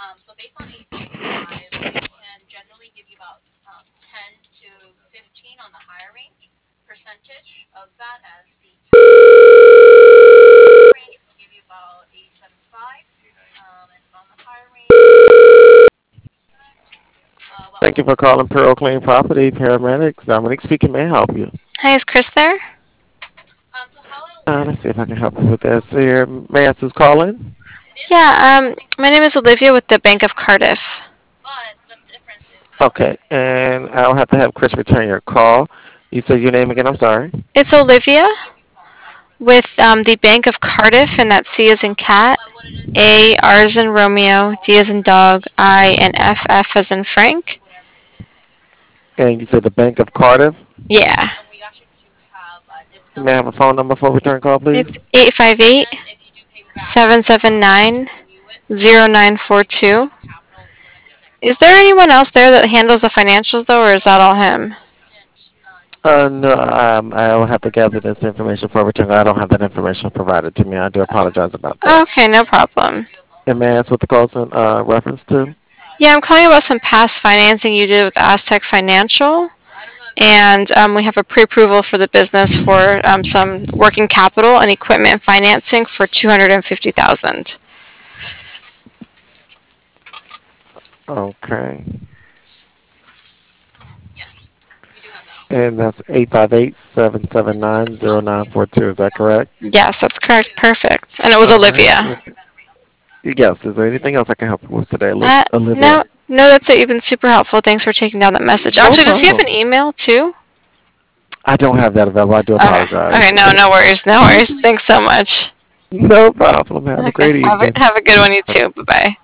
Thank you for calling Pearl Clean Property Paramedics. Dominic speaking. May I help you? Hi, is Chris there? Let's see if I can help you with that. So, here, may I ask who's calling? Yeah, my name is Olivia with the Bank of Cardiff. Okay, and I'll have to have Chris return your call. You said your name again. I'm sorry. It's Olivia with the Bank of Cardiff, and that's C as in cat, A, R as in Romeo, D as in dog, I, and F, F as in Frank. And you said the Bank of Cardiff. Yeah, May I have a phone number for return call, it's please? 858-779-0942. Is there anyone else there that handles the financials, though, or is that all him? No, I will have to gather this information for return. I don't have that information provided to me. I do apologize about that. Okay, no problem. And may I ask what the call's in reference to? Yeah, I'm calling about some past financing you did with Aztec Financial. And we have a pre-approval for the business for some working capital and equipment financing for 250,000. Okay. And that's 858-779-0942. Is that correct? Yes, that's correct. Perfect. And it was All right. Olivia. Yes. Is there anything else I can help you with today, No, Olivia? no, that's it. You've been super helpful. Thanks for taking down that message. No Actually, does he have problem. an email too? I don't have that available. I do Okay. Okay. apologize. No, no worries. No worries. Thanks so much. No problem. Have a Okay. great evening. Have a good one, you too. Bye bye.